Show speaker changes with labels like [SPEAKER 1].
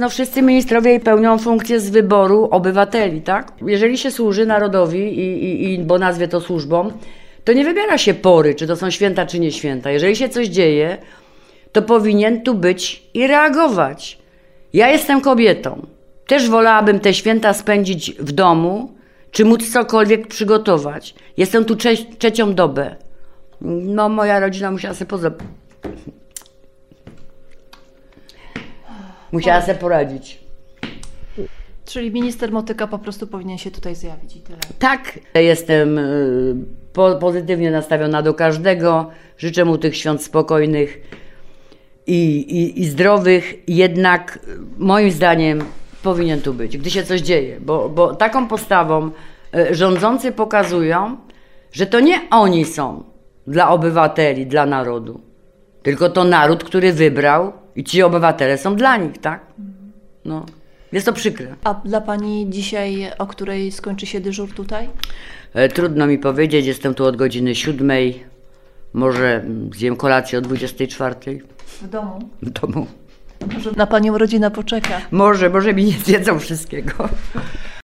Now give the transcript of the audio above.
[SPEAKER 1] no wszyscy ministrowie pełnią funkcję z wyboru obywateli, tak? Jeżeli się służy narodowi bo nazwie to służbą, to nie wybiera się pory, czy to są święta, czy nie święta. Jeżeli się coś dzieje, to powinien tu być i reagować. Ja jestem kobietą. Też wolałabym te święta spędzić w domu, czy móc cokolwiek przygotować. Jestem tu trzecią dobę. No, moja rodzina musiała sobie musiała sobie poradzić.
[SPEAKER 2] Czyli minister Motyka po prostu powinien się tutaj zjawić i tyle.
[SPEAKER 1] Tak, jestem pozytywnie nastawiona do każdego. Życzę mu tych świąt spokojnych i zdrowych. Jednak moim zdaniem powinien tu być, gdy się coś dzieje. Bo taką postawą rządzący pokazują, że to nie oni są dla obywateli, dla narodu. Tylko to naród, który wybrał i ci obywatele są dla nich, tak? No, jest to przykre.
[SPEAKER 2] A dla pani dzisiaj, o której skończy się dyżur tutaj?
[SPEAKER 1] Trudno mi powiedzieć, jestem tu od godziny 7. Może zjem kolację o 24.
[SPEAKER 2] W domu?
[SPEAKER 1] W domu.
[SPEAKER 2] Może na panią rodzina poczeka?
[SPEAKER 1] Może mi nie zjedzą wszystkiego.